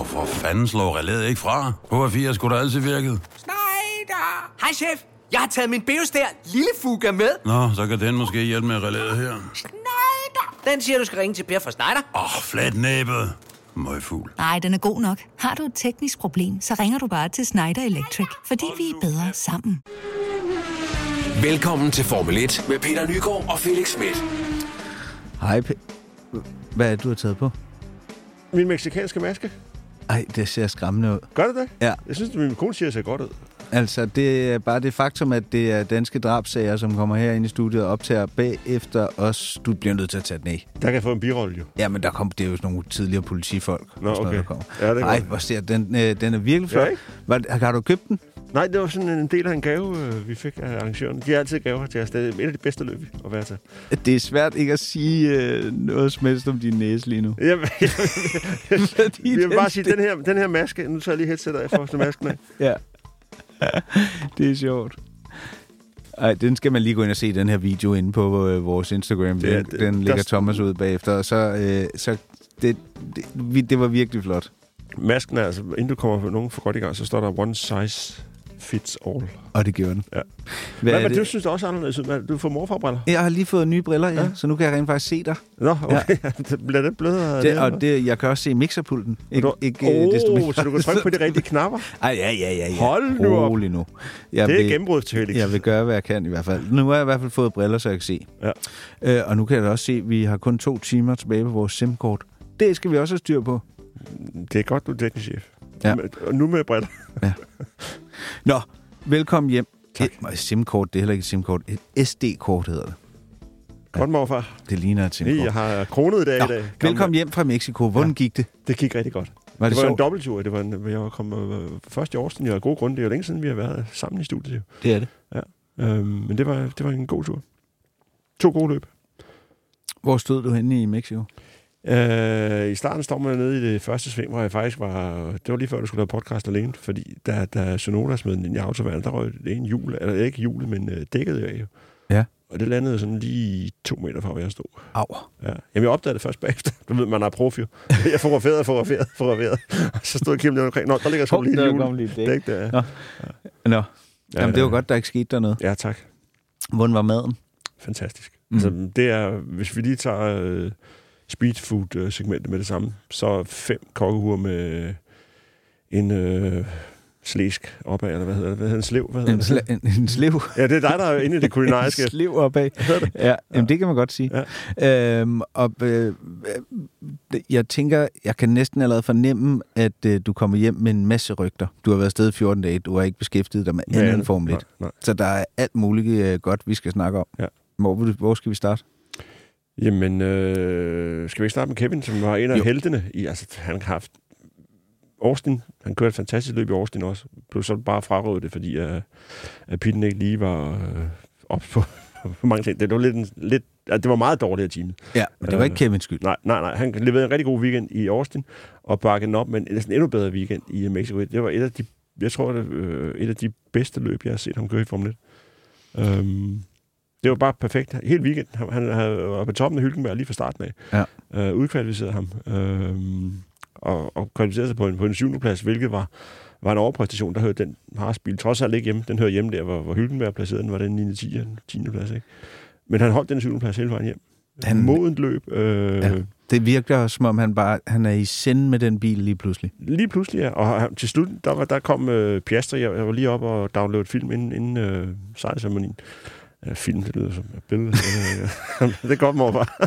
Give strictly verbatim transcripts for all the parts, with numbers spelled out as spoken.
Hvorfor fanden slår relæet ikke fra? På A fire skulle da altid virket. Schneider! Hej, chef. Jeg har taget min Beostær lille Fuga med. Nå, så kan den måske hjælpe med relæet her. Schneider! Den siger, du skal ringe til Per fra Schneider. Åh, oh, flat næbet. Møgfugl. Nej, den er god nok. Har du et teknisk problem, så ringer du bare til Schneider Electric, fordi vi er bedre sammen. Velkommen til Formel et med Peter Nygaard og Felix Schmidt. Hej, P- hvad er det, du har taget på? Min mexikanske maske. Ej, det ser skræmmende ud. Gør det det? Ja. Jeg synes, at min kone siger, at det ser godt ud. Altså, det er bare det faktum, at det er danske drabsager, som kommer her ind i studiet og optager bagefter os. Du bliver nødt til at tage den af. Der kan jeg få en birolle, jo. Ja, men der kom, det er jo sådan nogle tidligere politifolk. Nå, okay. Noget, der kommer. Ja, det er Ej, godt. hvor ser den, øh, den er virkelig flot. Ja, ikke? Var, har du købt den? Nej, det var sådan en del af en gave, øh, vi fik af arrangøren. De har altid gaver til os. Det er et af de bedste løb at være til. Det er svært ikke at sige øh, noget som helst om din næse lige nu. Jamen, jeg, jeg, jeg, jeg vil bare sige, den her, den her maske, nu tager jeg lige headsetet af for at masken af. Ja. Det er sjovt. Ej, den skal man lige gå ind og se, den her video inde på øh, vores Instagram. Det, den det, den lægger der... Thomas ud bagefter, og så, øh, så det, det, vi, det var virkelig flot. Masken er altså, inden du kommer nogen for godt i gang, så står der one size fits all. Og det gjorde den. Ja. Hvad Hvad, er men det? du synes det også anderledes ud. Du får morfarbriller. Jeg har lige fået nye briller, ja, ja. Så nu kan jeg rent faktisk se dig. Nå, okay. Ja. Bliver det blødere? Det, og det, jeg kan også se mixerpulten. Ikke, du, ikke, oh, så du kan trykke på de rigtige knapper? Ej, ja, ja, ja, ja. Hold nu op. Rolig nu. Jeg det er vil, gennembrud til Felix. Jeg vil gøre, hvad jeg kan i hvert fald. Nu har jeg i hvert fald fået briller, så jeg kan se. Ja. Øh, og nu kan jeg da også se, at vi har kun to timer tilbage på vores SIM-kort. Det skal vi også have styr på. Det er godt, du er teknisk chef. Ja. Og nu med briller. Ja. Nå, velkommen hjem. Tak. Et SIM-kort, det er heller ikke et SIM-kort. Et S D-kort hedder det. Godt, morfar. Det ligner et SIM-kort. Hey, jeg har kronet i dag. Nå, i dag. velkommen hjem fra Mexico. Hvordan ja. gik det? Det gik rigtig godt. Var det, det var sjovt? en dobbelttur. Det var en, jeg var kommet øh, først i Austin. Jeg har gode grunde. Det er jo længe siden, vi har været sammen i studiet. Det er det. Ja. Øhm, men det var, det var en god tur. To gode løb. Hvor stod du henne i Mexico? Øh, I starten står man nede i det første sving, hvor jeg faktisk var... Det var lige før, du skulle lave podcast alene, fordi da, da Sonora smed den i autoværnet, der røg det en hjul, eller ikke hjul, men øh, dækket af jo. Ja. Og det landede sådan lige to meter fra, hvor jeg stod. Au. Ja. Jamen, jeg opdagede det først bagefter. Du ved, man er profi. Jeg fotograferede, fotograferede, fotograferede. Så stod jeg og kiggede omkring. Nå, der ligger sådan lige en hjul. Dæk der. Nå. Nå. Jamen, det var godt, der ikke skete dernede. Ja, tak. Hvordan var maden? Fantastisk. Mm. Altså, det er, hvis vi lige tager uh, speedfood-segmentet med det samme, så fem kokkehuer med en uh, slæsk opad, eller hvad hedder det? Hvad hedder en slev? Hvad hedder en, sle- en, en slev? Ja, det er dig, der er inde i det kulinariske. En slev opad. Ja, jamen, det kan man godt sige. Ja. Øhm, og øh, jeg tænker, jeg kan næsten allerede fornemme, at øh, du kommer hjem med en masse rygter. Du har været afsted i fjorten dage, du har ikke beskæftiget dig med ja, andet end Formel et. Nej, nej. Så der er alt muligt øh, godt, vi skal snakke om. Ja. Hvor, hvor skal vi starte? Jamen, øh, skal vi ikke starte med Kevin, som var en af jo. heltene? I, altså, han har haft Austin. Han kørte et fantastisk løb i Austin også. Blev så bare frarøvet det, fordi uh, at Pitten ikke lige var øh, op på, på mange ting. Det var, lidt, en, lidt, altså, det var meget dårligt af teamet. Ja, men det var ikke Kevins skyld. Nej, nej, nej. Han leverede en rigtig god weekend i Austin, og bakkede den op med en næsten endnu bedre weekend i Mexico. Det var et af de, jeg tror, det øh, et af de bedste løb, jeg har set ham køre i Formel et. Um, Det var bare perfekt. Helt weekend. Han, han var på toppen af Hylkenberg lige fra starten af. Ja. Øh, udkvalificerede ham. Øh, og, og kvalificerede sig på en, på en syvende plads, hvilket var, var en overpræstation. Der hørte den Haas-bil trods alt ikke hjemme. Den hører hjemme der, hvor, hvor Hylkenberg placerede den. Var den niende tiende plads, ikke? Men han holdt den syvende plads hele vejen hjem. Han modent løb. Øh, ja. Det virker som om, han bare han er i send med den bil lige pludselig. Lige pludselig, ja. Og han, til slut, der, var, der kom øh, Piastri. Jeg, jeg var lige op og downloadede film inden, inden øh, sejrceremonien. Ja, film, det lyder som et billede. Det er godt, morfar.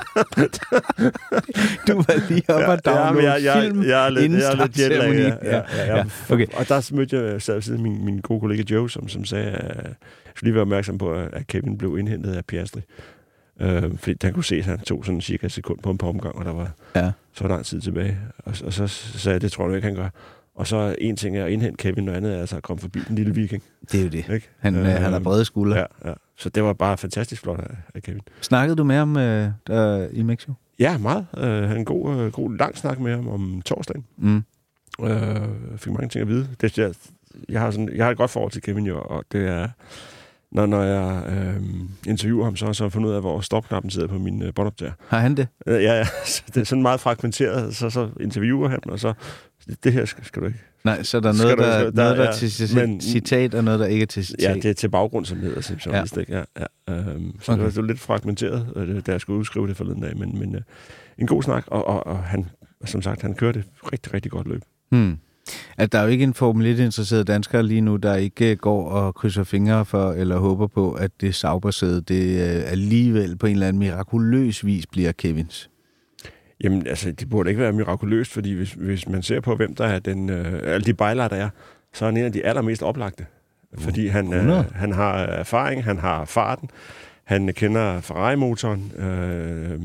Du var lige oppe og downloade ja, jeg, film jeg, jeg er lidt, inden jeg er lidt jetlag, ja, ja, ja, ja. Okay. Og der mødte jeg sad siden min, min gode kollega Joe, som, som sagde, at jeg skulle lige være opmærksom på, at Kevin blev indhentet af Piastri. Øh, fordi han kunne se, at han tog sådan cirka et sekund på en par omgang, og der var ja. så lang tid tilbage. Og, og så sagde jeg, det tror du ikke, han gør. Og så en ting er at indhente Kevin, og andet er altså at komme forbi den lille viking. Det er jo det. Ikke? Han, øh, han har brede skuldre. Ja, ja. Så det var bare fantastisk flot af, af Kevin. Snakkede du med ham øh, der i Mexico? Ja, meget. Øh, han havde en god, øh, god lang snak med ham om torsdagen. Mm. Øh, fik mange ting at vide. Det, jeg, jeg, har sådan, jeg har et godt forhold til Kevin, jo, og det er... Når, når jeg øh, interviewer ham, så har jeg så fundet ud af, hvor stopknappen sidder på min øh, båndoptager. Har han det? Øh, ja, ja. Det er sådan meget fragmenteret. Så, så interviewer han, og så Det, det her skal, skal du ikke. Nej, så der er noget, du, der, skal, der, noget, der ja, er til citat, men, citat, og noget, der ikke er til citat. Ja, det er til baggrund, som det hedder, som ja. Vist, ikke? Ja, ja, øhm, så okay. det var lidt fragmenteret, da jeg skulle udskrive det forleden dag, men, men øh, en god snak, og, og, og han, som sagt, han kørte et rigtig, rigtig godt løb. Hmm. At der er jo ikke en Formel et-interesseret dansker lige nu, der ikke går og krydser fingre for, eller håber på, at det Sauber-sæde, det øh, alligevel på en eller anden mirakuløs vis bliver Kevins. Jamen, altså, det burde ikke være mirakuløst, fordi hvis, hvis man ser på, hvem der er den, øh, alle de bejlere, der er, så er han en af de allermest oplagte. Fordi han, øh, han har erfaring, han har farten, han kender Ferrari-motoren. Øh,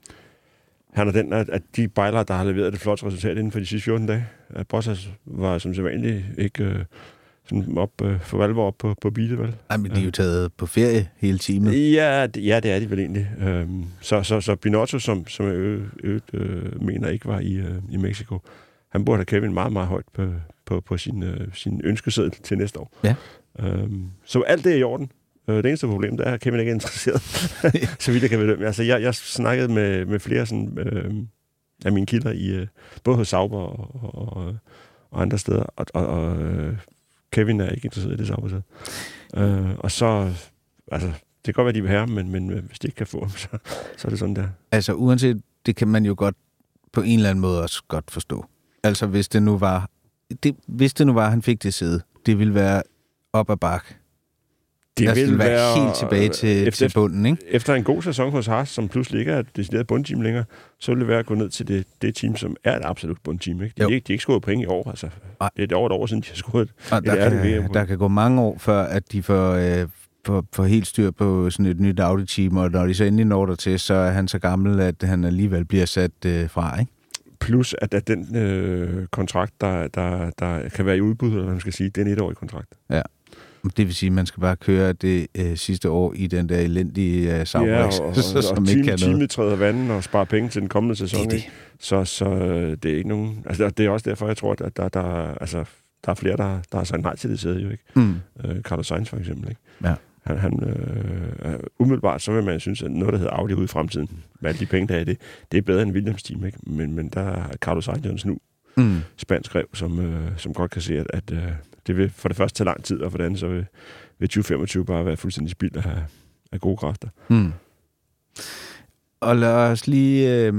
han er den, at, at de bejlere, der har leveret det flotte resultat inden for de sidste fjorten dage. At Bottas var som sædvanligt ikke øh, sådan op, øh, for alvor op på, på bilet, vel? Ej, men de er jo taget på ferie hele timen. Ja, det, ja, det er de vel egentlig. Øhm, så, så, så Binotto, som, som jeg ø, ø, ø, mener ikke var i, øh, i Mexico, han burde have Kevin meget, meget højt på, på, på sin, øh, sin ønskeseddel til næste år. Ja. Øhm, så alt det er i orden. Det eneste problem, det er, at Kevin ikke er interesseret, så vidt jeg kan bedømme. Altså, jeg, jeg snakkede med, med flere sådan, øh, af mine kilder, i, øh, både hos Sauber og, og, og andre steder, og, og, og øh, Kevin er ikke interesseret i det Sauber. Øh, og så, altså, det kan godt være, de vil have ham, men, men hvis de ikke kan få ham, så, så er det sådan der. Altså, uanset, det kan man jo godt på en eller anden måde også godt forstå. Altså, hvis det nu var, det, hvis det nu var, han fik det sæde, det ville være op ad bakke. Det altså, vil være, være helt tilbage til, efter, til bunden, ikke? Efter en god sæson hos Haas, som pludselig ikke er et decideret bundteam længere, så vil det være at gå ned til det, det team, som er et absolut bundteam, ikke? De, de, de er ikke scoret point i år, altså. Ej. Det er et år et år siden, de har scoret et, et der, kan, der kan gå mange år, før at de får, øh, får, får helt styr på sådan et nyt Audi-team, og når de så endelig når der til, så er han så gammel, at han alligevel bliver sat øh, fra, ikke? Plus, at, at den øh, kontrakt, der, der, der kan være i udbud, eller hvad man skal sige, det er en etårig kontrakt. Ja. Det vil sige, at man skal bare køre det øh, sidste år i den der elendige øh, Sauber. Ja, og, og, så, som og ikke team, teamet træder vandet og sparer penge til den kommende sæson. Det, det. Så, så det er ikke nogen... Altså, det er også derfor, jeg tror, at der, der, altså, der er flere, der, der har sagt nej til det sæde, jo ikke? Mm. Øh, Carlos Sainz for eksempel, ikke? Ja. Han, han, øh, umiddelbart, så vil man synes, at noget, der hedder Audi ude i fremtiden, med alle de penge, der er det, det er bedre end Williams team, ikke? Men, men der er Carlos Sainz jo en snu mm. spansk rev, som, øh, som godt kan se, at, at øh, det vil for det første tage lang tid, og for det andet, så vil, vil tyve femogtyve bare være fuldstændig spild af, af gode kræfter. Mm. Og lad os lige øh,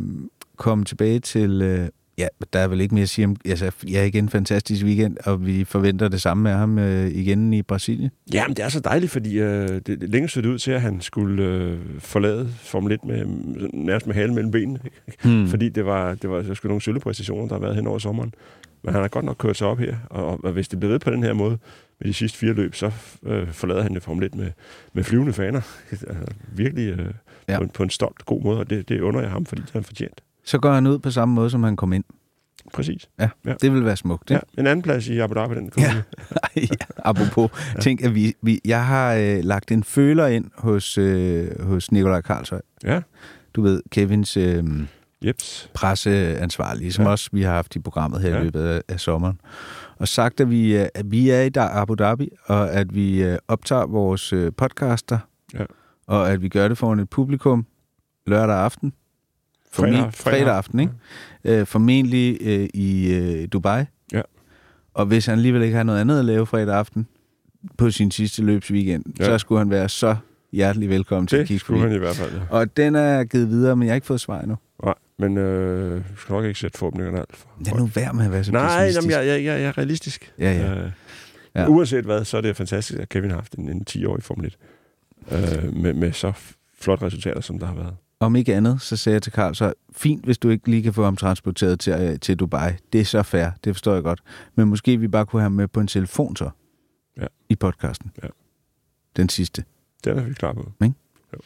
komme tilbage til... Øh, ja, der er vel ikke mere at sige om... Altså, jeg er ikke en fantastisk weekend, og vi forventer det samme af ham øh, igen i Brasilien. Ja, men det er så dejligt, fordi øh, det, det længe så det ud til, at han skulle øh, forlade Formel et med, nærmest med halen mellem benene. Hmm. Fordi det var, det var sgu nogle sølvpræstationer, der har været hen over sommeren. Men han har godt nok kørt sig op her, og, og hvis det bliver ved på den her måde, med de sidste fire løb, så øh, forlader han det Formel et med, med flyvende faner. Altså, virkelig øh, ja. på, en, på en stolt, god måde, og det, det under jeg ham, fordi det har han fortjent. Så går han ud på samme måde, som han kom ind. Præcis. Ja, ja. Det vil være smukt. Ja, en anden plads i Abu Dhabi, den ja. ja, apropos. Ja. Tænk, at vi, vi, jeg har øh, lagt en føler ind hos, øh, hos Nikolaj Karlshøj. Ja. Du ved, Kevins øh, Jeps. presseansvarlige, som ja. også vi har haft i programmet her ja. i løbet af, af sommeren. Og sagt, at vi, at vi er i Abu Dhabi, og at vi øh, optager vores øh, podcaster, ja. og at vi gør det foran et publikum lørdag aften. Fredag, fredag. fredag aften, ikke? Ja. Øh, formentlig øh, i øh, Dubai. Ja. Og hvis han alligevel ikke har noget andet at lave fredag aften på sin sidste løbsweekend, ja. så skulle han være så hjertelig velkommen til at kigge på det. Det skulle han i hvert fald, ja. Og den er givet videre, men jeg har ikke fået svar endnu. Nej, men øh, du skal nok ikke sætte forhåbningerne alt for. Det er nu værd med at være så Nej, pessimistisk. Nej, jeg, jeg, jeg er realistisk. Ja, ja. Øh, ja. Uanset hvad, så er det fantastisk, at Kevin har haft en, en ti-årig Formel et. Øh, med, med så flotte resultater, som der har været. Om ikke andet, så sagde jeg til Carl, så fint, hvis du ikke lige kan få ham transporteret til, til Dubai. Det er så fair, det forstår jeg godt. Men måske vi bare kunne have ham med på en telefon så, ja. i podcasten. Ja. Den sidste. Den er vi klar på. Ikke?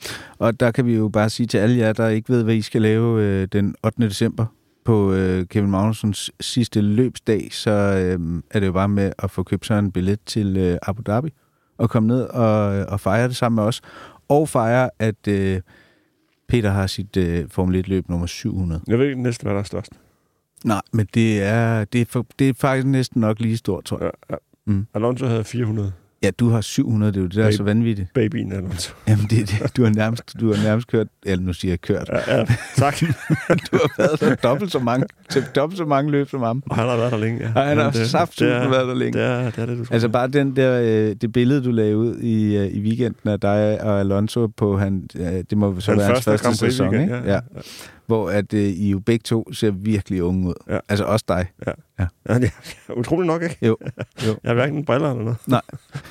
Og der kan vi jo bare sige til alle jer, der ikke ved, hvad I skal lave øh, den ottende december på øh, Kevin Magnusens sidste løbsdag, så øh, er det jo bare med at få købt sig en billet til øh, Abu Dhabi og komme ned og, og fejre det sammen med os. Og fejre, at... Øh, Peter har sit øh, Formel et-løb nummer syv hundrede. Jeg ved ikke næsten, hvad der er størst. Nej, men det er, det er, for, det er faktisk næsten nok lige stort, tror jeg. Ja, ja. Mm. Alonso havde fire hundrede Ja, du har syv hundrede, det er jo det, der er så vanvittigt. Babyen Alonso. Jamen, det er det. Du har nærmest, du har nærmest kørt, eller nu siger jeg kørt. Ja, ja, tak. Du har været der dobbelt så mange, dobbelt så mange løb som ham. Og han har været der længe, ja. Og han har det, saftsugt det er, været der længe. Det er det, er det du tror. Altså bare den der, øh, det billede, du lagde ud i, øh, i weekenden af dig og Alonso på, han, øh, det må så han være hans første, første sæson, weekend, ikke? Ja, ja. Ja. Hvor at øh, I jo begge to ser virkelig unge ud. Ja. Altså også dig. Ja. Ja. Ja, det er utroligt nok, ikke? Jo. jo. Jeg har hverken briller eller noget. Nej.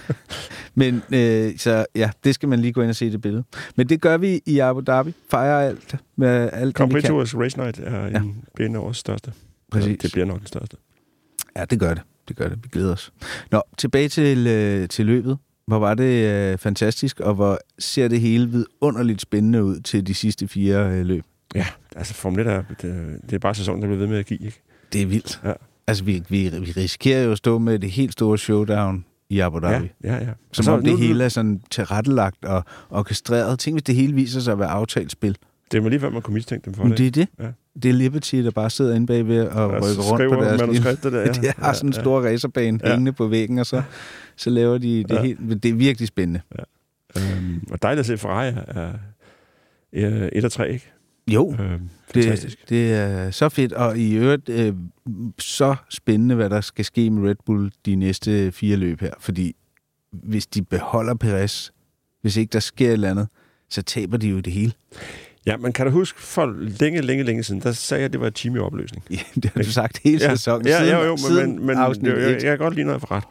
Men øh, så ja, det skal man lige gå ind og se det billede. Men det gør vi i Abu Dhabi. Fejrer alt med alt Grand det, vi Prix kan. Tours Race Night er Ja. en, bliver en af årets største. Præcis. Ja, det bliver nok den største. Ja, det gør det. Det gør det. Vi glæder os. Nå, tilbage til, øh, til løbet. Hvor var det øh, fantastisk, og hvor ser det hele vidunderligt spændende ud til de sidste fire øh, løb. Ja, altså Formel et er, det, det er bare sæsonen, der bliver ved med at give, ikke? Det er vildt. Ja. Altså, vi, vi, vi risikerer jo at stå med det helt store showdown i Abu Dhabi. Ja, ja, ja. Som så om det nu- hele er sådan tilrettelagt og orkestreret. Tænk, hvis det hele viser sig at være aftalt spil. Det er lige før, man kunne mistænke dem for Men det. det er det. Ja. Det er Liberty, der bare sidder inde bagved og Ja, rykker rundt skriver på deres manuskriptet der, ja. Det har sådan en Ja, stor racerbane ja. hængende på væggen, og så, så laver de det Ja. helt... Det er virkelig spændende. Øhm, og dejligt at se Ferrari er, er et og tre, ikke? Jo, Øhm, fantastisk. det, det er så fedt, og i øvrigt øh, så spændende, hvad der skal ske med Red Bull de næste fire løb her, fordi hvis de beholder Perez, hvis ikke der sker et eller andet, så taber de jo det hele. Ja, man kan da huske, for længe, længe, længe siden, der sagde jeg, at det var et team i opløsning. Ja, det har du sagt hele Ja, sæsonen. ja, siden, ja, jo, siden men, men afsnit jeg, jeg, et. jeg kan godt lide, når jeg får ret.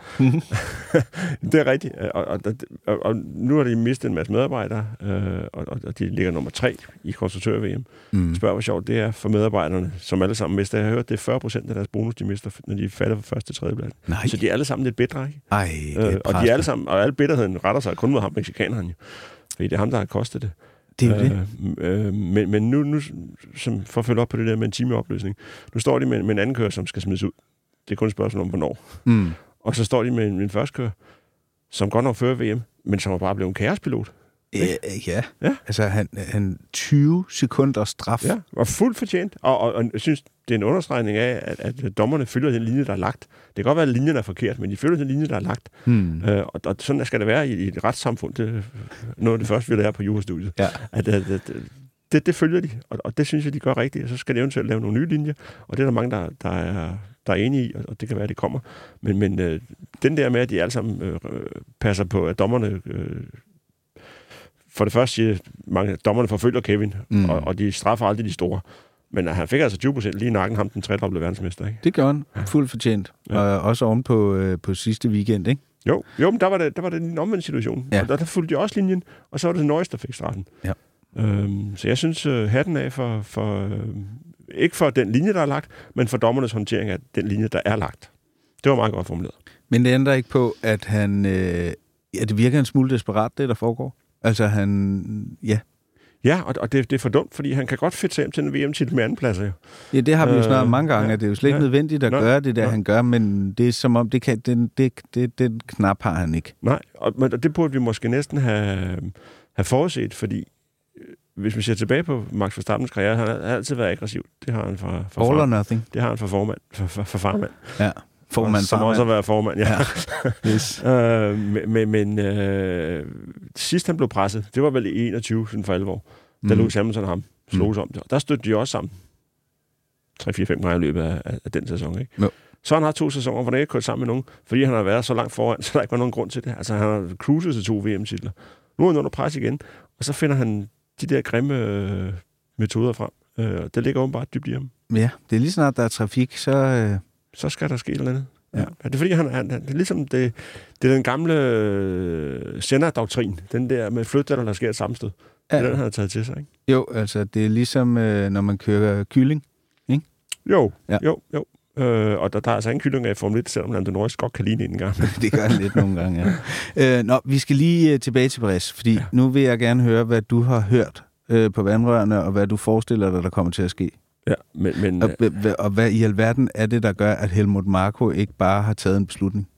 Det er rigtigt. Og, og, og, og nu har de mistet en masse medarbejdere, øh, og, og de ligger nummer tre i konstruktør-V M. Mm. Spørg, hvor sjovt det er for medarbejderne, som alle sammen mister. Jeg har hørt, det er fyrre procent af deres bonus, de mister, når de falder fra første til tredje plads. Nej. Så de er alle sammen lidt bedre, ikke? Ej, det er Øh, og de er alle sammen, og alle bitterheden retter sig kun mod ham, mexikaneren jo. Fordi det er ham, der har kostet det. Det er jo det. Øh, øh, men, men nu, nu som, for at følge op på det der med en timeopløsning, nu står de med, med en anden kører, som skal smides ud. Det er kun et spørgsmål om, hvornår. Mm. Og så står de med en, en første kører, som godt nok fører V M, men som er bare blevet en kaospilot. Ja, ja. Ja. Altså, han, han tyve sekunder straf. Ja, og fuldt fortjent. Og, og, og jeg synes, det er en understregning af, at, at dommerne følger den linje, der er lagt. Det kan godt være, at linjen er forkert, men de følger den linje, der er lagt. Hmm. Øh, og, og sådan skal det være i, i et retssamfund. Det er noget af det første, vi lærer på jurastudiet. Ja. At, at, at, det, det følger de, og, og det synes jeg, de gør rigtigt. Og så skal de eventuelt lave nogle nye linjer, og det er der mange, der, der, er, der er enige i, og det kan være, at det kommer. Men, men øh, den der med, at de alle sammen øh, passer på, at dommerne... Øh, for det første siger mange, at dommerne forfølger Kevin, mm. og, og de straffer aldrig de store. Men han fik altså tyve procent lige i nakken, ham den tredobbelte verdensmester, ikke? Det gjorde han. Fuldt fortjent. Ja. Og også oven på, øh, på sidste weekend, ikke? Jo, jo men der var det, der var det en omvendt situation. Ja. Og der, der fulgte de også linjen, og så var det Norris, der fik straffen. Ja. Øhm, så jeg synes, uh, hatten af for, for uh, ikke for den linje, der er lagt, men for dommernes håndtering af den linje, der er lagt. Det var meget godt formuleret. Men det ændrer ikke på, at han... Øh, ja, det virker en smule desperat, det der foregår. Altså, han... Ja. Ja, og, og det, det er for dumt, fordi han kan godt fedt sig hjem til en V M-titel med andenpladser, jo. Ja, det har vi jo Øh, snakket mange gange, ja. at det er jo slet ikke Ja. nødvendigt at Nå. gøre det, der Nå. han gør, men det er som om, det kan, den, det, det, den knap har han ikke. Nej, og, men det burde vi måske næsten have, have forudset, fordi øh, hvis vi ser tilbage på Max Verstappens karriere, han har altid været aggressiv. Det har han fra, fra, All or far, nothing. det har han fra formand, fra, fra, fra farmand. Ja. Formand, som også har været formand, ja. ja. Yes. øh, men men, men øh, sidst han blev presset, det var vel i enogtyve, sådan for alvor, da Mm. Lewis Hamilton og ham slogs mm. om det. Og der stødte de også sammen. tre fire fem gange i løbet af, af, af den sæson, ikke? Jo. Så han har to sæsoner, hvor han ikke kørt sammen med nogen, fordi han har været så langt foran, så der ikke var nogen grund til det. Altså, han har cruiset til to V M-titler. Nu er han under pres igen, og så finder han de der grimme øh, metoder frem. Øh, det ligger åbenbart dybt i ham. Ja, det er lige snart, der er trafik, så... Øh, Så skal der ske et eller andet. Ja. Ja. Det er fordi, han, han, det er ligesom det, det er den gamle øh, Senna-doktrin. Den der med flyt, der sker et sammenstød. Ja. Den har han taget til sig, ikke? jo, altså, det er ligesom, øh, når man kører kylling. Jo, Ja. ja. jo, jo. Øh, og der, der er altså ingen kylling af i Formel et, selvom Lando Norris godt kan lide en gang. Det gør han lidt nogle gange, ja. Øh, nå, vi skal lige øh, tilbage til Perez, fordi ja. nu vil jeg gerne høre, hvad du har hørt øh, på vandrørene, og hvad du forestiller dig, der kommer til at ske. Ja, men... men Og, øh, og hvad i alverden er det, der gør, at Helmut Marko ikke bare har taget en beslutning?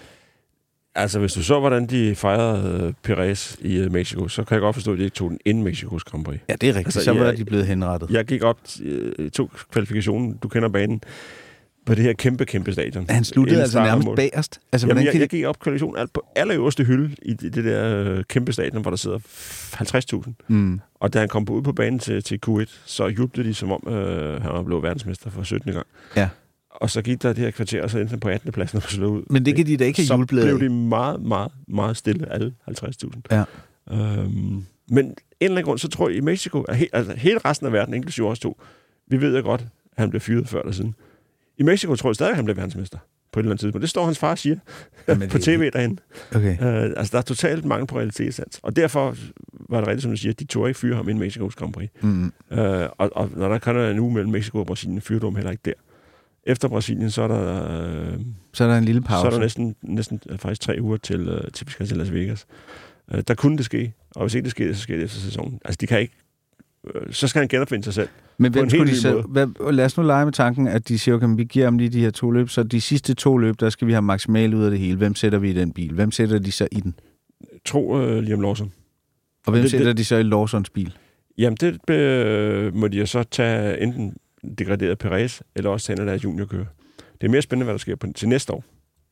altså, hvis du så, hvordan de fejrede uh, Perez i uh, Mexico, så kan jeg godt forstå, at de ikke tog den inden Mexikos Grand Prix. Ja, det er rigtigt. Altså, så var jeg, de blevet henrettet. Jeg gik op, uh, tog kvalifikationen, du kender banen. på det her kæmpe, kæmpe stadion. Han sluttede altså nærmest bagerst. Altså, Jamen, jeg, kan jeg gik op kvalifikation på allerøverste hylde i det, det der kæmpe stadion, hvor der sidder halvtreds tusind. Mm. Og da han kom ud på banen til, til Q et, så jublede de, som om øh, han var blevet verdensmester for syttende gang. Ja. Og så gik der det her kvarter, og så endte han på attende pladsen og slog ud. Men det kan de da ikke have jublet af. Så blev de meget, meget, meget stille, alle halvtreds tusind. Ja. Øhm, men en eller anden grund, så tror jeg, i Mexico, he, altså hele resten af verden, inklusive os to, vi ved jo godt, at han blev fyret før eller siden. I Mexico tror jeg stadig, at han blev verdensmester på et eller andet tidspunkt. Det står hans far og siger Jamen, på tv derhen. Okay. Øh, altså, der er totalt mangel på realitetssans. Og derfor var det rigtigt, som du siger, at de tog ikke fyre ham i en Mexikos Grand Prix. Mm. Øh, og, og når der kan en uge mellem Mexico og Brasilien, fyrer du ham heller ikke der. Efter Brasilien, så er der... Øh, så er der en lille pause. Så er der næsten, næsten faktisk tre uger til, øh, til vi skal til Las Vegas. Øh, der kunne det ske, og hvis ikke det sker, så sker det efter sæsonen. Altså, de kan ikke... Øh, så skal han genopfinde sig selv. Men hvem skulle de så... Hvad, lad os nu lege med tanken, at de siger, okay, vi giver ham lige de her to løb, så de sidste to løb, der skal vi have maksimalt ud af det hele. Hvem sætter vi i den bil? Hvem sætter de så i den? Tro uh, Liam Lawson. Og hvem det, sætter det, de så i Lawsons bil? Jamen, det øh, må de jo så tage enten degraderet Perez, eller også tage en af deres juniorkører. Det er mere spændende, hvad der sker på, til næste år.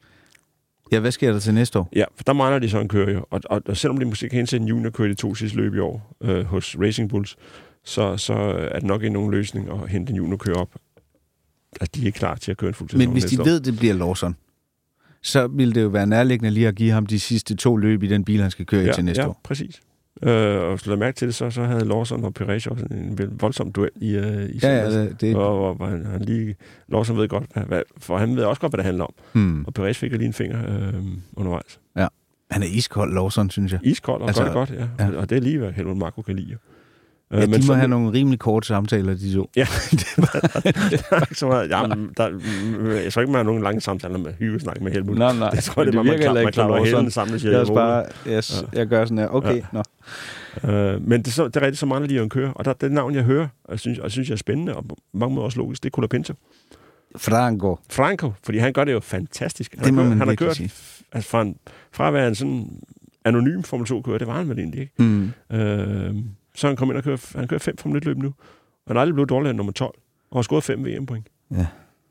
Ja, hvad sker der til næste år? Ja, for der mangler de så en kører jo. Og, og, og selvom de måske kan hensætte en juniorkører i de to sidste løb i år øh, hos Racing Bulls, så, så er det nok ikke nogen løsning at hente en juniorkører op. Altså, de er ikke klar til at køre en fuld sæson. Men hvis de år. ved, det bliver Lawson, så vil det jo være nærliggende lige at give ham de sidste to løb i den bil, han skal køre ja, i til næste ja, år. Ja, præcis. Øh, og så lad mærke til det, så, så havde Lawson og Perez også en voldsom duel i, uh, i ja, ja, det, det... Og, og, og han, han lige... Lawson ved godt, hvad, for han ved også godt, hvad det handler om. Hmm. Og Perez fik lige en finger øh, undervejs. Ja. Han er iskold, Lawson, synes jeg. Iskold, og altså, gør det godt, ja. ja. Og det er lige, hvad Helmut Marko kan lide. Ja, de men må have nogle rimelig korte samtaler, de to. Ja, det er ikke så meget. Jamen, der, jeg tror ikke, man har nogen lange samtaler med hyggesnak med Helmut. Nej, nej. Det tror jeg, det, det virker man klarer hele sammen. Jeg, jeg, bare, yes, ja. jeg gør sådan her. Okay, ja. Nå. Øh, men det, så, det er rigtigt, så mangler de jo en kører. Og der er det navn, jeg hører, og jeg synes, og jeg synes jeg er spændende, og på mange måder også logisk, det er Colapinto. Franco. Franco, fordi han gør det jo fantastisk. Han det må har, man han har kørt sige. Altså fra, en, fra at være en sådan anonym Formel to-kører, det var han vel egentlig ikke. Mm. Øh, Så han kom ind og kører, han kører fem Formel et-løb nu. Og han er aldrig blevet dårligere end nummer tolv. Og har scoret fem V M-point. Ja.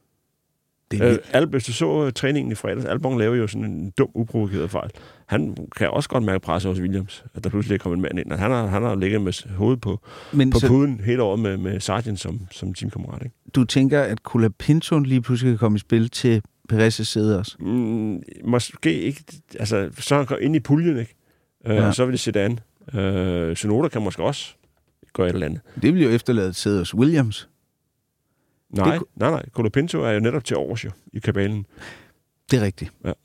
Det er øh, Al, hvis du så træningen i fredags, Albon laver jo sådan en dum, uprovokeret fejl. Han kan også godt mærke presset hos Williams, at der pludselig er kommet en mand ind. Han har, han har ligget med hovedet på, Men på så, puden hele året med, med Sargent som, som teamkammerat. Ikke? Du tænker, at Colapinto lige pludselig kan komme i spil til Perez' sæde også? Mm, måske ikke. Altså, så han går ind i puljen, ikke? Øh, ja. Og så vil det sætte an. Øh, Tsunoda kan måske også gøre et eller andet. Det vil jo efterlade sæde hos Williams. Nej, det... nej, nej. Colapinto er jo netop til overs jo, i kabalen. Det er rigtigt. Ja.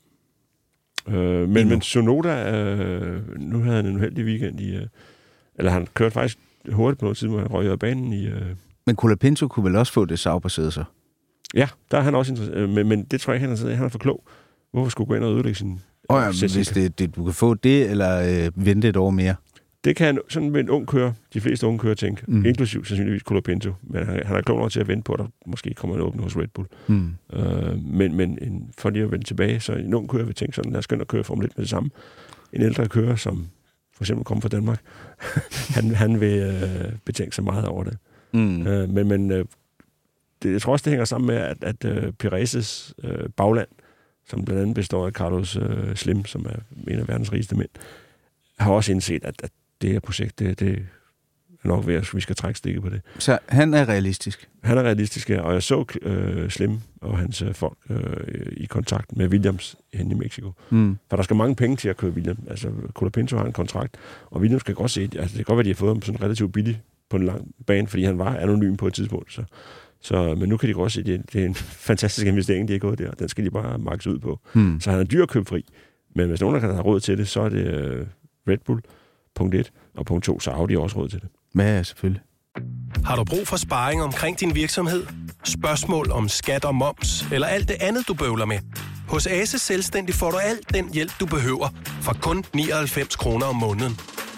Øh, men, men Tsunoda, øh, nu havde han en uheldig weekend i... Øh, eller han kørte faktisk hurtigt på noget tidspunkt, han røg af banen i... Øh... Men Colapinto kunne vel også få det Sauber-sæde så? Ja, der er han også interesseret. Men, men det tror jeg ikke, han er, han er for klog. Hvorfor skulle gå ind og ødelægge sin... Oh ja, hvis det, det, du kan få det, eller øh, vente et år mere. Det kan sådan med en ung kører, de fleste unge kører tænke, mm. inklusiv sandsynligvis Colapinto, men han, han er klog nok til at vente på, at der måske kommer en åbning hos Red Bull. Mm. Øh, men men en, for lige at vende tilbage, så en ung kører vil tænke sådan, lad os gå ind og køre Formel et med det samme. En ældre kører, som for eksempel kommer fra Danmark, han, han vil øh, betænke sig meget over det. Mm. Øh, men men øh, det, jeg tror også, det hænger sammen med, at, at øh, Perez's øh, bagland, som blandt andet består af Carlos øh, Slim, som er en af verdens rigeste mænd, har også indset, at, at det her projekt, det, det er nok ved, at vi skal trække stikket på det. Så han er realistisk? Han er realistisk, ja. Og jeg så øh, Slim og hans øh, folk øh, i kontakt med Williams hen i Mexico. Mm. For der skal mange penge til at køre Williams. Altså, Colapinto har en kontrakt, og Williams kan godt se, altså, det kan godt være, at de har fået ham sådan relativt billigt på en lang bane, fordi han var anonym på et tidspunkt. Så, så, men nu kan de godt se, at det, det er en fantastisk investering, de har gået der. Den skal de bare makse ud på. Mm. Så han er dyr at købe fri. Men hvis nogen der kan have råd til det, så er det øh, Red Bull, punkt et, og punkt to, så har de også råd til det. Ja, selvfølgelig. Har du brug for sparring omkring din virksomhed? Spørgsmål om skat og moms, eller alt det andet, du bøvler med? Hos Ase Selvstændig får du alt den hjælp, du behøver, for kun nioghalvfems kroner om måneden.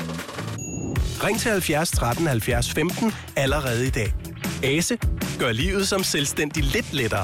Ring til halvfjerds tretten halvfjerds femten allerede i dag. Ase gør livet som selvstændig lidt lettere.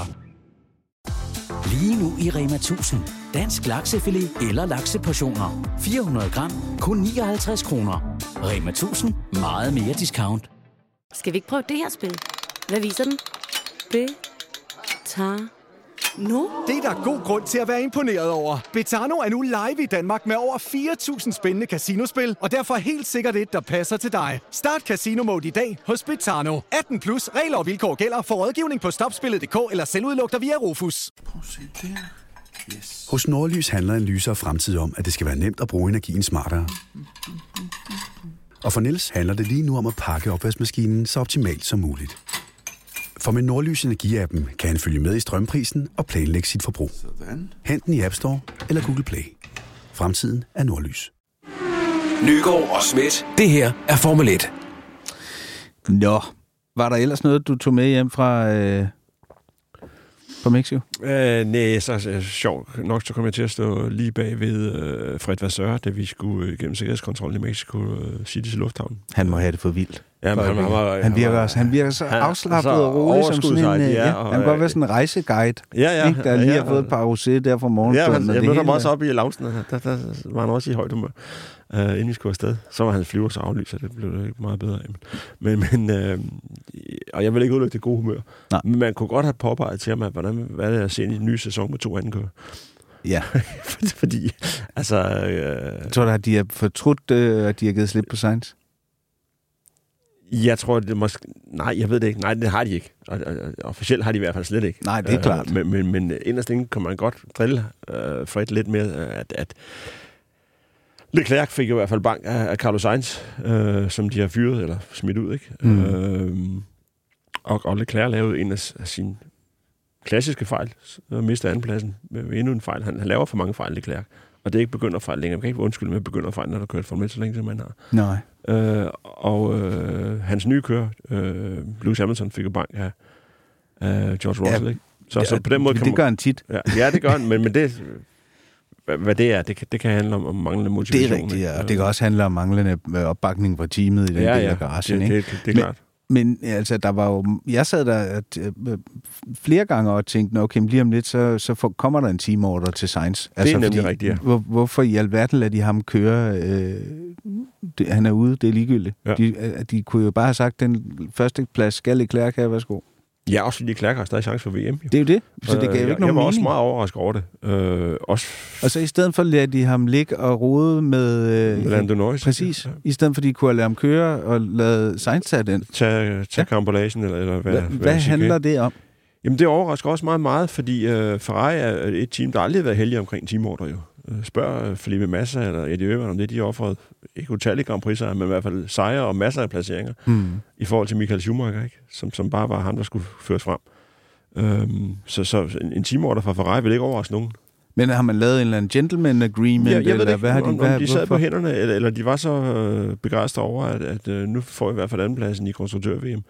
Lige nu i Rema tusind. Dansk laksefilet eller lakseportioner. fire hundrede gram, kun nioghalvtreds kroner. Rema tusind. Meget mere discount. Skal vi ikke prøve det her spil? Hvad viser den? Det, tager, Nu? Det er der god grund til at være imponeret over. Betano er nu live i Danmark med over fire tusind spændende casinospil, og derfor helt sikkert et, der passer til dig. Start Casino Mode i dag hos Betano. atten plus, regler og vilkår gælder. For rådgivning på stopspillet punktum d k eller selvudluk dig via Rufus. Prøv at se der. Yes. Hos Nordlys handler en lysere fremtid om, at det skal være nemt at bruge energien smartere. Og for Niels handler det lige nu om at pakke opvaskemaskinen så optimalt som muligt. For med Nordlys Energi-appen kan han følge med i strømprisen og planlægge sit forbrug. Sådan. Hent den i App Store eller Google Play. Fremtiden er Nordlys. Nygaard og Smidt. Det her er Formel et. Nå, var der ellers noget, du tog med hjem fra, øh, fra Mexico? Øh, nej, så, så sjovt nok, så kom jeg til at stå lige bag ved øh, Fred Vasseur, da vi skulle igennem sikkerhedskontrollen i Mexico øh, City til lufthavnen. Han må have det for vildt. Ja, men han, han, var, han, virker, han, han virker så han, afslappet og rolig som sådan en... Ja, og, han kan godt være sådan en rejseguide, ja, ja, ikke, der lige ja, har fået et par rosé der fra morgenstunden. Ja, jeg mødte ham også op i loungen, der, der, der var han også i højt humør, uh, inden vi skulle afsted. Så var han flyver så aflyst, så det blev det ikke meget bedre. Men, men uh, og jeg vil ikke udelukke det gode humør. Nej. Men man kunne godt have påpeget til ham, at hvordan, hvad det er at se i den nye sæson med to anden Ja. Fordi, altså... Uh, jeg tror da, at de har fortrudt, uh, at de har givet slip på Sainz. Jeg tror, det måske... Nej, jeg ved det ikke. Nej, det har de ikke. Og, og, og, officielt har de i hvert fald slet ikke. Nej, det er uh, klart. Men, men, men inderst inde kan man godt drille uh, Fred lidt med, at, at Leclerc fik jo i hvert fald bank af, af Carlos Sainz, uh, som de har fyret eller smidt ud, ikke? Mm. Uh, og, og Leclerc lavede en af, af sine klassiske fejl, og mistede andenpladsen med endnu en fejl. Han, han laver for mange fejl, Leclerc. Og det er ikke begynderfejl længere. Man kan ikke undskylde med at begynderfejl, når du kører Formel et så længe, som man har. Nej. Øh, og øh, hans nye kører, øh, Lewis Hamilton, fik jo bank af, af George Russell, ja, ikke? Så, ja, så på den måde det kan man, gør han tit. Ja, ja, det gør han, men, men det, hvad det er, det kan, det kan handle om, om manglende motivation. Det er rigtigt, ja. Og det kan også handle om manglende opbakning fra teamet i den ja, del ja, af garagen, det, ikke? Det, det, det er men, klart. Men altså, der var jo... Jeg sad der at, øh, flere gange og tænkte, okay, lige om lidt, så, så for, kommer der en teamorder til Sainz. Altså, det er nemlig rigtigt, ja. Hvor, hvorfor i alverden lader de ham køre? Øh, det, han er ude, det er ligegyldigt. Ja. De, de kunne jo bare have sagt, den første plads skal Leclerc have, værsgo. Ja, også fordi Leclerc har stadig chance for V M. Jo. Det er jo det, så det gav jo ikke jeg, nogen Jeg var mening. også meget overrasket over det. Øh, også og så i stedet for lader de ham ligge og rode med... Øh, Lando Norris. Præcis. Ja. I stedet for, de kunne lade ham køre og lade Sainz tage den. Tag, tag ja. kampolagen, eller, eller hvad... Hva, hvad, hvad handler det om? Jamen, det overrasker også meget meget, fordi øh, Ferrari er et team, der aldrig har været heldig omkring teamorder, jo. Spørg Felipe Massa eller Eddie Irvine om det, de har offret ikke utallige Grand Prix, men i hvert fald sejre og masser af placeringer mm. i forhold til Michael Schumacher, ikke? Som, som bare var ham, der skulle føres frem. Øhm, så, så en teamorder fra Ferrari vil ikke overraske nogen. Men har man lavet en eller anden gentleman agreement? Ja, jeg ved eller ikke, hvad har de, om, hvad, om de sad hvorfor? på hænderne, eller, eller de var så øh, begejstrede over, at, at øh, nu får i hvert fald andenpladsen i konstruktør-V M.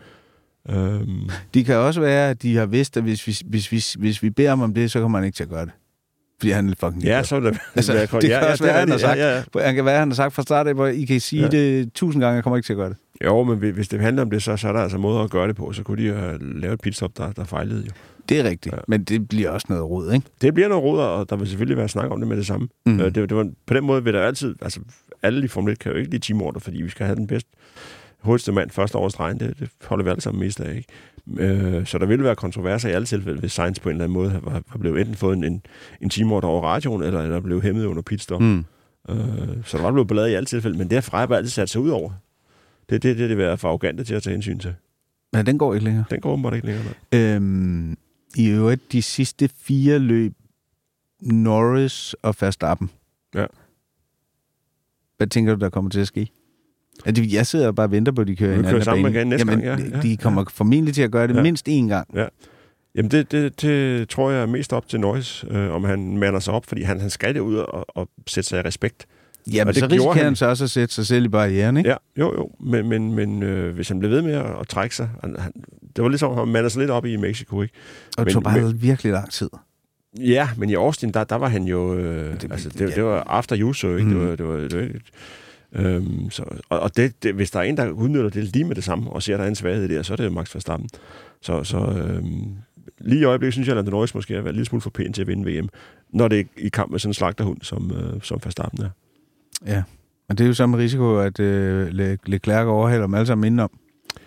Øhm. De kan også være, at de har vidst, at hvis vi, hvis vi, hvis vi beder ham om det, så kommer han ikke til at gøre det. Fordi han er fucking ja, så er det. Altså, det kan ja, også ja, være, han har sagt. Ja, ja. Han kan være, han har sagt fra start af, hvor I kan sige ja. det tusind gange, jeg kommer ikke til at gøre det. Jo, men hvis det handler om det, så, så er der altså måder at gøre det på. Så kunne de jo lave et pitstop, der, der fejlede jo. Det er rigtigt, ja. Men det bliver også noget rod, ikke? Det bliver noget rod, og der vil selvfølgelig være snak om det med det samme. Mm. Det, det var, på den måde vil der altid... Altså, alle i Formel et kan jo ikke lide teamorder, fordi vi skal have den bedste, hurtigste mand første års stregen. Det, det holder vi alle sammen mest af, ikke? Øh, så der vil være kontroverser i alle tilfælde, hvis Sainz på en eller anden måde har, har blevet enten fået en, en, en teamorder over radioen, eller, eller blevet hæmmet under pitstop. Mm. Øh, så der var blevet ballade i alle tilfælde, men det har Ferrari altid sat sig ud over. Det er det, det, det vil være for arrogante til at tage hensyn til. Men den går ikke længere? Den går åbenbart ikke længere. Øhm, I øvrigt, de sidste fire løb, Norris og Verstappen. Ja. Hvad tænker du, der kommer til at ske? Jeg sidder og bare og venter på, at de kører en anden sammen igen næste Jamen, gang, ja. De kommer ja. formentlig til at gøre det ja. mindst én gang. Ja. Jamen, det, det, det tror jeg er mest op til Norris, øh, om han mander sig op, fordi han, han skal det ud og, og sætte sig i respekt. Jamen, så risikerer han, han så også at sætte sig selv i barrieren, ikke? Ja, jo, jo. Men, men, men øh, hvis han bliver ved med at, at trække sig... Han, han, det var ligesom, han mander sig lidt op i Mexico, ikke? Og det tog bare men, virkelig lang tid. Ja, men i Austin, der, der var han jo... Øh, det, altså, det, ja. det var after use, ikke? Mm. Det var... Det var, det var Øhm, så, og og det, det, hvis der er en, der udnytter det lige med det samme, og ser, at der er en svaghed der, så er det jo Max Verstappen. Så, så øhm, lige i øjeblikket synes jeg, at Norris måske er en lille smule for pæn til at vinde V M, når det er i kamp med sådan en slagterhund, som, øh, som Verstappen er. Ja, og det er jo samme risiko, at øh, Leclerc overhælder dem alle sammen indenom.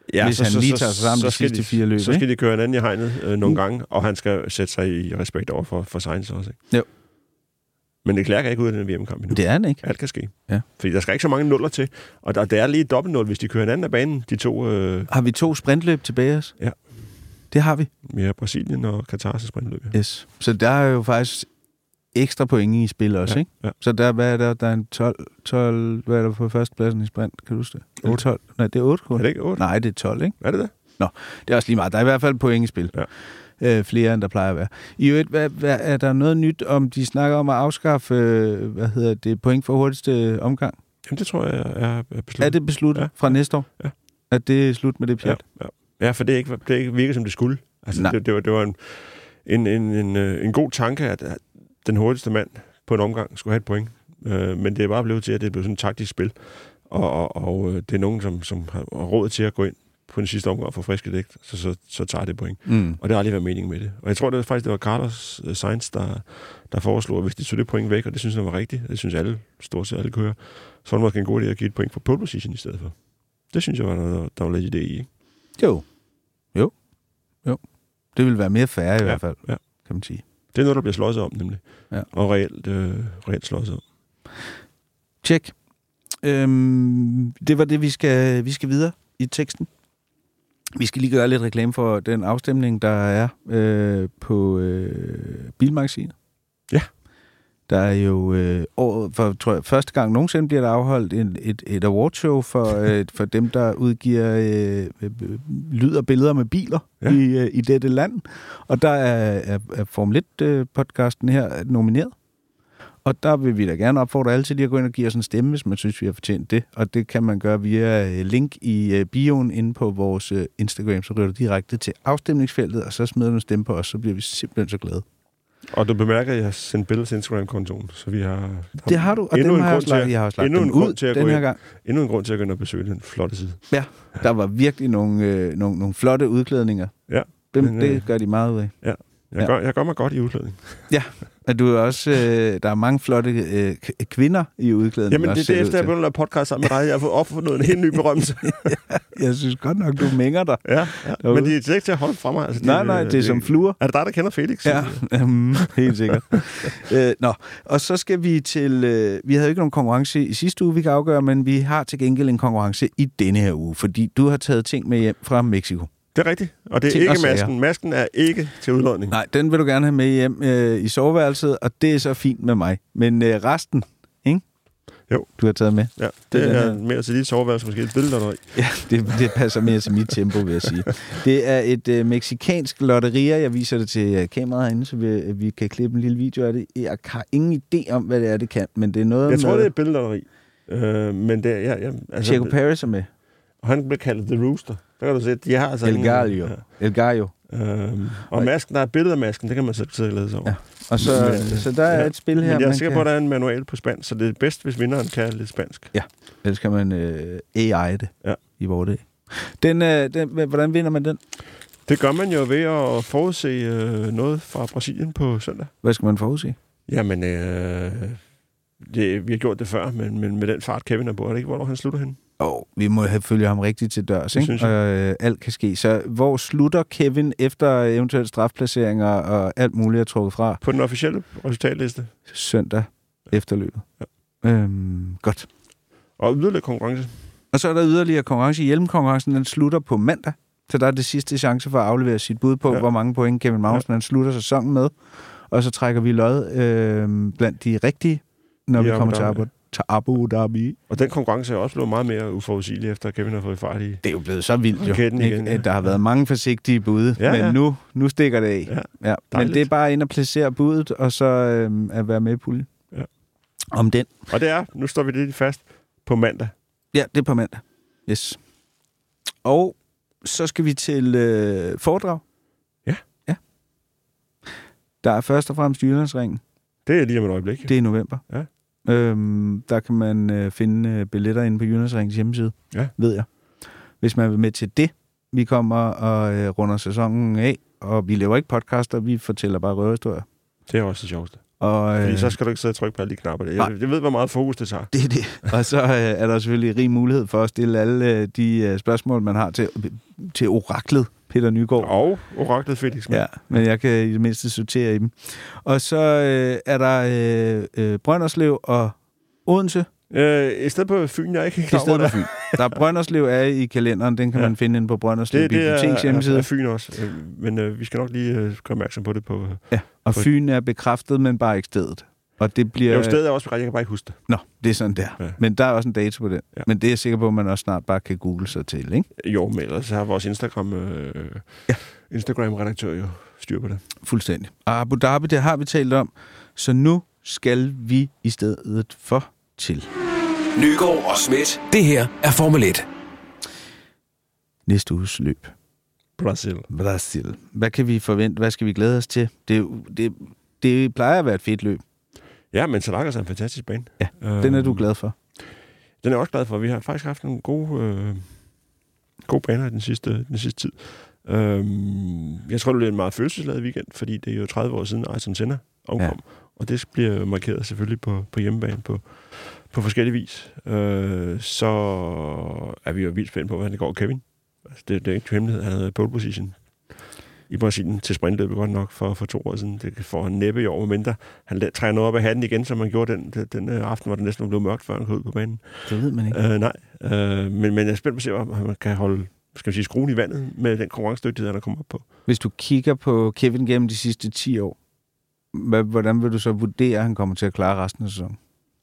Ja, hvis så, han så, lige så, tager sig sammen så de skal sidste de, fire løb. Så skal ikke? de køre en anden i hegnet øh, nogle Mm. gange, og han skal sætte sig i respekt over for, for Sainz også. Ikke? Jo. Men Leclerc er ikke ude af den V M-kamp endnu. Det er han ikke. Alt kan ske. Ja. Fordi der skal ikke så mange nuller til. Og der, der er lige et dobbelt-nul, hvis de kører en anden af banen, de to... Øh... Har vi to sprintløb tilbage os? Ja. Det har vi. Ja, Brasilien og Katars sprintløb. Ja. Yes. Så der er jo faktisk ekstra point i spil også, Ja, ikke? ja. Så der, hvad er der? Der er en tolv, tolv, hvad er der på førstepladsen i sprint? Kan du huske det? Eller tolv? Nej, det er otte kun. Er det ikke otte? Nej, det er tolv, ikke? Er det det? Nå, det er også lige meget. Der er i hvert fald point i spil. Ja. Øh, flere, end der plejer at være. I øvrigt, hvad, hvad, er der noget nyt om, de snakker om at afskaffe, øh, hvad hedder det, point for hurtigste omgang? Jamen, det tror jeg er, er besluttet. Er det besluttet Ja. fra næste år? Ja. At det er slut med det pjat? Ja, ja. ja for det er ikke, det er ikke virker, som det skulle. Altså, Nej. det, det, var, det var en, en, en, en, en god tanke, at den hurtigste mand på en omgang skulle have et point. Øh, men det er bare blevet til, at det er blevet sådan et taktisk spil. Og, og, og det er nogen, som, som har råd til at gå ind på den sidste omgang og få friske dæk, så, så, så tager det point. Mm. Og det har aldrig været meningen med det. Og jeg tror, det var faktisk det var Carlos Sainz, der, der foreslog, at hvis de tog det point væk, og det synes han var rigtigt, det synes alle, stort set alle kører, så var det måske en god idé at give et point for pole position i stedet for. Det synes jeg var noget, der var lidt idé i, ikke? Jo. Jo. Jo. Det vil være mere fair i ja, hvert fald, ja. kan man sige. Det er noget, der bliver slået om, nemlig. Ja. Og reelt, øh, reelt slået om. Tjek. Øhm, det var det, vi skal, vi skal videre i teksten. Vi skal lige gøre lidt reklame for den afstemning, der er øh, på øh, Bilmagasinet. Ja. Der er jo øh, året, for tror jeg, første gang nogensinde bliver der afholdt en, et, et awardshow for, øh, for dem, der udgiver øh, øh, lyd og billeder med biler ja. i, øh, i dette land. Og der er, er, er Formel et-podcasten her nomineret. Og der vil vi da gerne opfordre alle til lige at gå ind og give os en stemme, hvis man synes, vi har fortjent det. Og det kan man gøre via link i bioen inde på vores Instagram. Så ryger du direkte til afstemningsfeltet, og så smider du en stemme på os, så bliver vi simpelthen så glade. Og du bemærker, at jeg har sendt billeder til Instagram-kontoen, så vi har... Det har du, og den har jeg også lagt, jeg har også lagt endnu en ud grund til at den gå her ind, gang. Endnu en grund til at gå ind og besøge den flotte side. Ja, der var virkelig nogle, øh, nogle, nogle flotte udklædninger. Ja. Dem, men, det øh, gør de meget ud af. Ja, jeg, ja. Gør, jeg gør mig godt i udklædning. Ja, og du er også, øh, der er mange flotte øh, k- kvinder i udklædning. Jamen, det er også det, efter jeg begyndte at lave podcast sammen med dig. Jeg har fået opfundet en helt ny berømmelse. ja, jeg synes godt nok, du mænger dig. Ja, ja. Men de er ikke til at holde fra mig. Altså, de, nej, nej, det er som fluer. Er det dig, der kender Felix? Ja, um, helt sikkert. øh, nå, og så skal vi til... Øh, vi havde ikke nogen konkurrence i sidste uge, vi kan afgøre, men vi har til gengæld en konkurrence i denne her uge, fordi du har taget ting med hjem fra Mexico. Det er rigtigt, og det er Ting ikke og sager. masken. Masken er ikke til udlodning. Nej, den vil du gerne have med hjem øh, i soveværelset, og det er så fint med mig. Men øh, resten, ikke? Jo. Du har taget med. Ja, det, det er mere til dit soveværelse, måske et billede. Ja, det, det passer mere til mit tempo, vil jeg sige. Det er et øh, mexikansk lotteria. Jeg viser det til øh, kameraet herinde, så vi, vi kan klippe en lille video af det. Jeg har ingen idé om, hvad det er, det kan, men det er noget Jeg tror, med... det er et billedlotteri. Øh, men det er... Ja, ja, altså, Checo Perez er med. Og han bliver kaldt The Rooster. Der kan du se, de har altså... El Gallo. Ja. El Gallo. Øhm, og masken, der er billeder af masken, det kan man så sidde og glæde sig over. Ja. Og så, men, så der er ja, et spil her, men jeg er sikker kan... på, at der er en manual på spansk, så det er bedst, hvis vinderen kan lidt spansk. Ja, ellers kan man øh, A I det ja. i vores dag. Den, øh, den, hvordan vinder man den? Det gør man jo ved at forudse øh, noget fra Brasilien på søndag. Hvad skal man forudse? Jamen, øh, det, vi har gjort det før, men, men med den fart, Kevin er på, er det ikke, hvor han slutter hen? Oh, vi må have følge ham rigtigt til dørs, ikke? Og øh, alt kan ske. Så hvor slutter Kevin efter eventuelle strafplaceringer og alt muligt er trukket fra? På den officielle resultatliste. Søndag ja. efter løbet. Ja. Øhm, godt. Og yderligere konkurrence. Og så er der yderligere konkurrence. Hjelmkonkurrencen, den slutter på mandag. Så der er det sidste chance for at aflevere sit bud på, ja. hvor mange point Kevin Magnussen ja. slutter sæsonen med. Og så trækker vi lod øh, blandt de rigtige, når ja, vi kommer til Abu, til Abu Dhabi. Og den konkurrence er også blevet meget mere uforudsigelig, efter Kevin har fået fart i. Det er jo blevet så vildt, jo. Igen, igen, ja. Der har været mange forsigtige bud, ja, men ja. Nu, nu stikker det af. Ja, ja. Men det er bare ind og placere budet, og så øh, at være med i puljen. Ja. Om den. Og det er, nu står vi lidt fast, på mandag. Ja, det er på mandag. Yes. Og så skal vi til øh, foredrag. Ja. Ja. Der er først og fremmest Jyllandsringen. Det er lige om et øjeblik. Det er i november. Ja. Øhm, der kan man øh, finde øh, billetter inde på Jyllandsringens hjemmeside, ja. ved jeg. Hvis man vil med til det. Vi kommer og øh, runder sæsonen af, og vi laver ikke podcaster, vi fortæller bare røverhistorier. Det er også det sjoveste. Og, Fordi så skal du ikke sidde og trykke på alle de knapper. Jeg, jeg ved, hvor meget fokus det tager. Det er det. Og så øh, er der selvfølgelig rig mulighed for at stille alle øh, de øh, spørgsmål, man har til, til oraklet, Peter Nygaard. Og oraklet Felix. Ja, men jeg kan i det mindste sortere i dem. Og så øh, er der øh, øh, Brønderslev og Odense. Øh, I stedet på Fyn, jeg er ikke klar over det. Fyn. Der er Brønderslev er i kalenderen, den kan ja. man finde inde på Brønderslev det, det Biblioteks hjemmeside. Det er Fyn også, øh, men øh, vi skal nok lige øh, gøre opmærksom på det på... Ja, og på Fyn er bekræftet, men bare ikke stedet. Og det bliver... Jo, stedet er også berettet, jeg kan bare ikke huske det. Nå, det er sådan der. Ja. Men der er også en dato på den. Ja. Men det er jeg sikker på, at man også snart bare kan google sig til, ikke? Jo, men ellers har vores Instagram, øh, ja. Instagram-redaktør jo styr på det. Fuldstændig. Og Abu Dhabi, det har vi talt om, så nu skal vi i stedet for til... Nygaard og Smidt. Det her er Formel et. Næste uges løb. Brasil. Brasil. Hvad kan vi forvente? Hvad skal vi glæde os til? Det, det, det plejer at være et fedt løb. Ja, men Salagas er en fantastisk bane. Ja, den er du glad for. Den er jeg også glad for. Vi har faktisk haft nogle gode, øh, gode baner i den sidste, den sidste tid. Øhm, jeg tror, det bliver en meget følelsesladet weekend, fordi det er jo tredive år siden Ayrton Senna omkom. Ja. Og det bliver markeret selvfølgelig på, på hjemmebane på, på forskellige vis. Øh, så er vi jo vildt spændt på, hvordan det går Kevin. Altså, det, det er ikke hemmelighed. Han havde pole position i Brasilien til sprintløbet godt nok for, for to år siden. Det får han næppe i år, mindre. Han træner noget op af hatten igen, som han gjorde den, den, den aften, hvor det næsten blev mørkt, før han kom ud på banen. Det ved man ikke. Øh, nej, øh, men, men jeg er spændt på at se, om han kan holde skal vi sige, skruen i vandet med den konkurrencedygtighed, han er kommet op på. Hvis du kigger på Kevin gennem de sidste ti år, hvordan vil du så vurdere, at han kommer til at klare resten af sæsonen?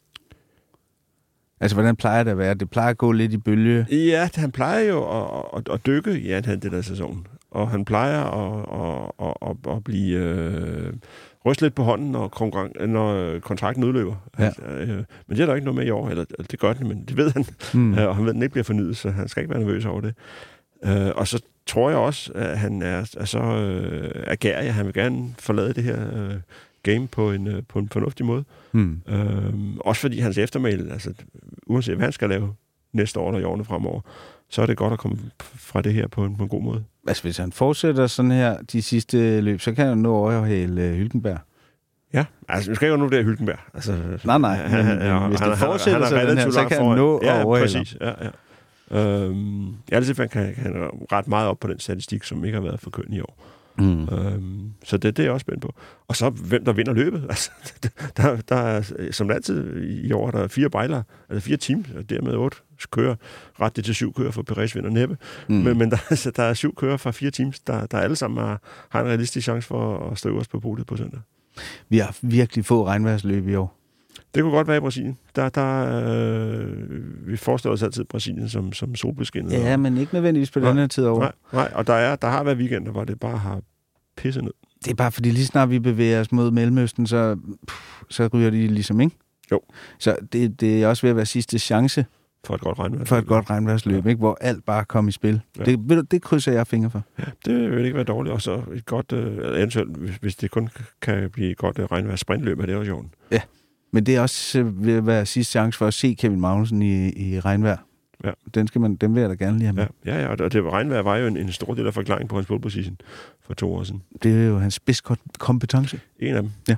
Altså, hvordan plejer det at være? Det plejer at gå lidt i bølge. Ja, han plejer jo at, at, at dykke i ja, det der sæson. Og han plejer at, at, at, at blive øh, rystet lidt på hånden, når, når kontrakten udløber. Ja. Altså, øh, men det er der ikke noget med i år. Eller, eller det gør den, men det ved han. Mm. Og han ved, at den ikke bliver fornyet, så han skal ikke være nervøs over det. Øh, og så tror jeg også, at han er, er så øh, agerig. Han vil gerne forlade det her øh, game på en, øh, på en fornuftig måde. Mm. Øh, også fordi hans eftermæl, altså uanset hvad han skal lave næste år eller i årene fremover, så er det godt at komme fra det her på en, på en god måde. Altså, hvis han fortsætter sådan her de sidste løb, så kan han nå overhale Hülkenberg. Ja, altså, vi skal ikke nå det af Hülkenberg. Altså, nej, nej, men, han, men, men hvis han, det fortsætter han, han sådan her, så kan han nå ja, overhale. Præcis, ja, ja. Øhm, jeg altid kan, kan han ret meget op på den statistik, som ikke har været for køn i år. Mm. Øhm, så det, det er jeg også spændt på. Og så, hvem der vinder løbet. Altså, der, der er, som altid i år, der er fire bejlere, altså fire teams, og dermed otte kører. Ret det til syv kører, for Perez vinder næppe. Mm. Men, men der, altså, der er syv kører fra fire teams, der, der alle sammen har, har en realistisk chance for at stå øverst på podiet på søndag. Vi har virkelig få regnvejrsløb i år. Det kunne godt være i Brasilien. Der, der, øh, vi forestiller os altid Brasilien som, som solbeskinnet. Ja, men ikke nødvendigvis på den her tid over. Nej, nej, og der, er, der har været weekender, hvor det bare har pisset ned. Det er bare fordi, lige snart vi bevæger os mod Mellemøsten, så, så ryger de ligesom, ikke? Jo. Så det, det er også ved at være sidste chance for et godt regnvejrsløb. For et godt regnvejrsløb, ja. Ikke? Hvor alt bare kommer i spil. Ja. Det, det krydser jeg fingre for. Ja, det vil ikke være dårligt. Og så et godt, øh, eventuelt, hvis, hvis det kun kan blive et godt øh, regnvejrsprintløb, er det også jorden. Ja. Men det er også ved at være sidste chance for at se Kevin Magnussen i, i regnvejr. Ja. Den, skal man, den vil jeg da gerne lige have med. Ja, ja, ja, og det regnvejr var jo en, en stor del af forklaringen på hans pole position for to år siden. Det er jo hans spidskompetence. En af dem. Ja.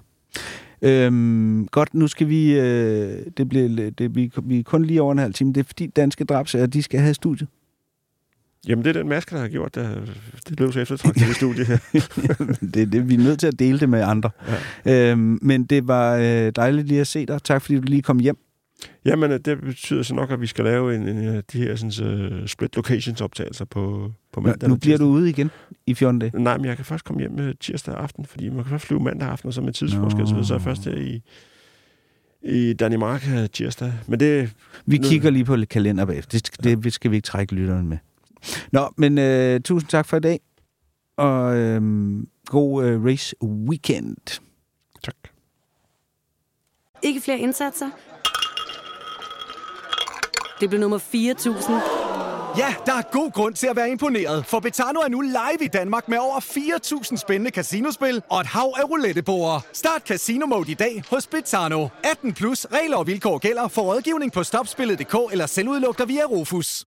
Øhm, godt, nu skal vi... Øh, det bliver, det, vi, vi er kun lige over en halv time. Det er fordi Danske Drabsager, de skal have studiet. Jamen, det er den maske, der har gjort, der, det blev så eftertragtet i studiet her. det, det, vi er nødt til at dele det med andre. Ja. Øhm, men det var øh, dejligt lige at se dig. Tak, fordi du lige kom hjem. Jamen, det betyder så nok, at vi skal lave en, en de her sådan, uh, split locations optagelser på, på mandag. Nu bliver du ude igen i fjorten dage? Nej, men jeg kan først komme hjem med tirsdag aften, fordi man kan først flyve mandag aften, og så med tidsforskel, så, så er jeg først her i, i Danmark tirsdag. Men det... Vi nu... kigger lige på kalender bagefter. Det, det skal vi ikke trække lytteren med. Nå, men øh, tusind tak for i dag, og øh, god øh, race weekend. Tak. Ikke flere indsatser. Det blev nummer fire tusind. Ja, der er god grund til at være imponeret, for Betano er nu live i Danmark med over fire tusind spændende casinospil og et hav af rouletteborde. Start Casino Mode i dag hos Betano. atten plus regler og vilkår gælder for rådgivning på stopspillet punktum d k eller selvudlugter via Rufus.